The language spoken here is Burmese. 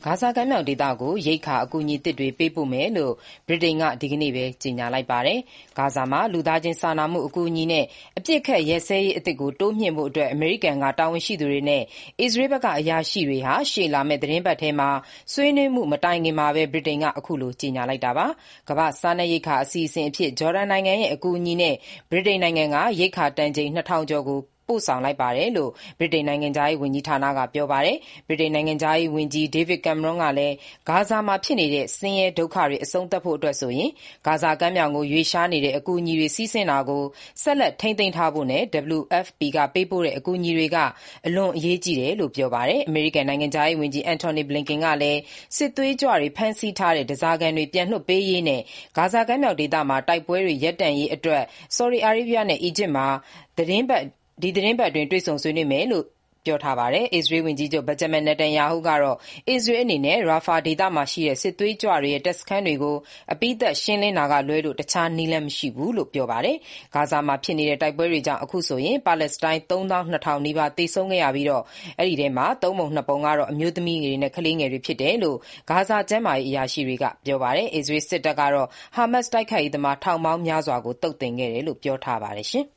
ဂါဇာကမ်းမြောင်ဒေသကိုရိက္ခာအကူအညီသစ်တွေပေးပို့မယ်လို့ဗြိတိန်ကဒီကနေ့ပဲကြေညာလိုက်ပါတယ်။ ဂါဇာမှာလူသားချင်းစာနာမှုအကူအညီနဲ့အပစ်အခတ်ရပ်စဲရေးအသစ်ကိုတိုးမြှင့်ဖို့အမေရိကန်ကတာဝန်ရှိသူတွေနဲ့အစ္စရေးဘက်ကအရာရှိတွေရှေ့လာမယ့်သီတင်းပတ်ထဲဆွေးနွေးမှုမတိုင်ခင်မှာပဲဗြိတိန်ကအခုလိုကြေညာလိုက်တာပါ။ ကမ္ဘာ့စားနပ်ရိက္ခာအစီအစဉ်အဖြစ်ဂျော်ဒန်နိုင်ငံရဲ့အကူအညီနဲ့ဗြိတိန်နိုင်ငံကရိက္ခာတန်ချိန် 2,000 ကျော်ကိုပို့ဆောင်လိုက်ပါတယ်လို့ဗြိတိန်နိုင်ငံခြားရေးဝန်ကြီးဌာနကပြောပါတယ်။ ဗြိတိန်နိုင်ငံခြားရေးဝန်ကြီး David Cameron ကလည်းဂါဇာမှာဖြစ်နေတဲ့ဆင်းရဲဒုက္ခတွေအဆုံးသတ်ဖို့ဆိုရင်ဂါဇာကမ်းမြောင်ကိုရွေ့လျားနေတဲ့အကူအညီတွေစီးဆင်းတာကိုဆက်လက်ထိန်းသိမ်းထားဖို့နဲ့ WFP ကပေးပို့တဲ့အကူအညီတွေကအလွန်အရေးကြီးတယ်လို့ပြောပါတယ်။ အမေရိကန်နိုင်ငံခြားရေးဝန်ကြီး Antony Blinken ကလည်းစစ်သွေးကြွတွေဖမ်းဆီးထားတဲ့ဓားစာခံတွေပြန်လွှတ်ပေးရေးနဲ့ဂါဇာကမ်းမြောင်ဒေသမှာတိုက်ပွဲတွေရပ်တန့်ရေးအတွက်ဆော်ဒီအာရေဗျနဲ့အီဂျစ်မှာဒီသီတင်းပတ်အတွင်းတွေ့ဆုံဆွေးနွေးမယ်လို့ပြောထားပါတယ်။ အစ္စရေးဝန်ကြီးချုပ် Benjamin Netanyahu ကတော့အစ္စရေးအနေနဲ့ Rafah ဒေသမှာရှိတဲ့စစ်သွေးကြွတွေရဲ့တပ်စခန်းတွေကိုအပြီးသတ်ရှင်းလင်းတာကလွဲလို့တခြားနည်းလမ်းမရှိဘူးလို့ပြောပါတယ်။ ဂါဇာမှာဖြစ်နေတဲ့တိုက်ပွဲတွေကြောင့်အခုဆိုရင်ပါလက်စတိုင်း 32,000 နီးပါးသေဆုံးခဲ့ရပြီး အဲဒီထဲမှာ သုံးပုံနှစ်ပုံကတော့အမျိုးသမီးတွေနဲ့ကလေးငယ်တွေဖြစ်တယ်လို့ဂါဇာကျန်းမာရေးအရာရှိတွေကပြောပါတယ်။ အစ္စရေးစစ်တပ်ကတော့ဟာမတ်စ်တိုက်ခိုက်ရေးသမားထောင်ပေါင်းများစွာကိုသုတ်သင်ခဲ့တယ်လို့ပြောထားပါတယ်။